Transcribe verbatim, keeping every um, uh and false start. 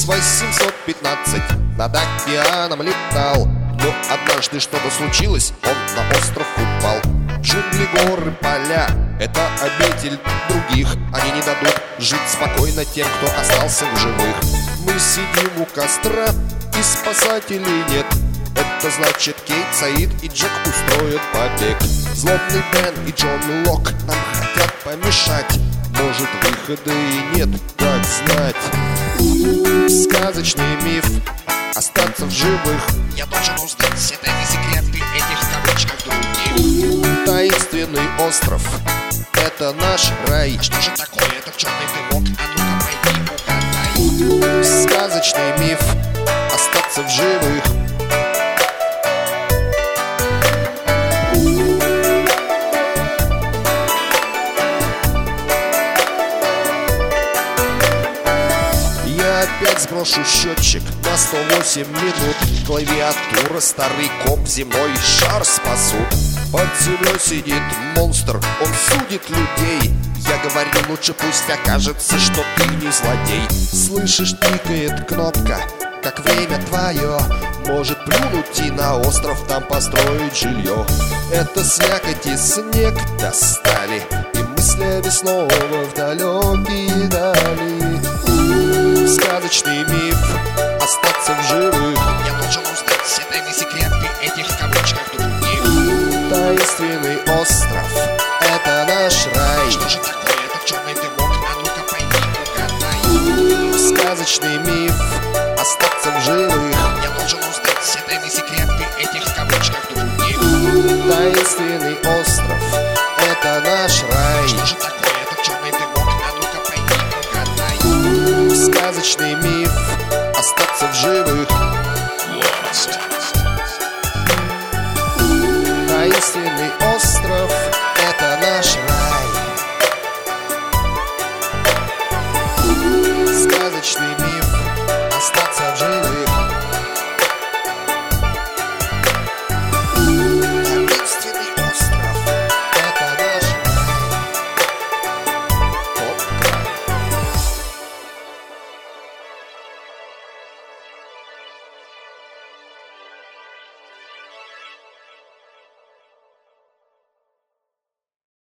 икс восемьсот пятнадцать над океаном летал, но однажды что-то случилось, он на остров упал. Джунгли, горы, поля — это обитель других. Они не дадут жить спокойно тем, кто остался в живых. Мы сидим у костра, и спасателей нет. Это значит, Кейт, Саид и Джек устроят побег. Злобный Бен и Джон Лок нам хотят помешать. Может, выхода и нет, как знать. Сказочный миф — остаться в живых. Я должен узнать все тайны секреты этих в кавычках других. Таинственный остров — это наш рай. Что же такое этот черный дымок? А ну-ка пойди угадай. Сказочный миф — остаться в живых. Я опять сброшу счетчик на сто восемь минут. Клавиатура, старый комп, земной шар спасут. Под землей сидит монстр, он судит людей. Я говорю, лучше пусть окажется, что ты не злодей. Слышишь, тикает кнопка, как время твое. Может плюнуть и на остров, там построить жилье. Это слякоть и снег достали, и мыслями снова в далекие дали. Сказочный миф — остаться в живых. Я должен узнать все тайны секреты этих в кавычках других. Таинственный остров — это наш рай. Что же такое этот черный дымок? А ну-ка пойди угадай. Сказочный миф — остаться в живых. Я должен узнать все тайны секреты этих в кавычках других. Таинственный остров — это наш рай. Что же такое этот черный дымок? А ну-ка пойди угадай. Сказочный миф